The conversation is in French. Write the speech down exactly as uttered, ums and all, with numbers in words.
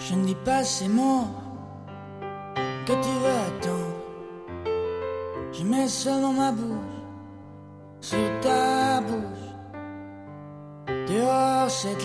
Je ne dis pas ces mots que tu veux attendre. Je mets seulement ma bouche sur ta bouche. Dehors cette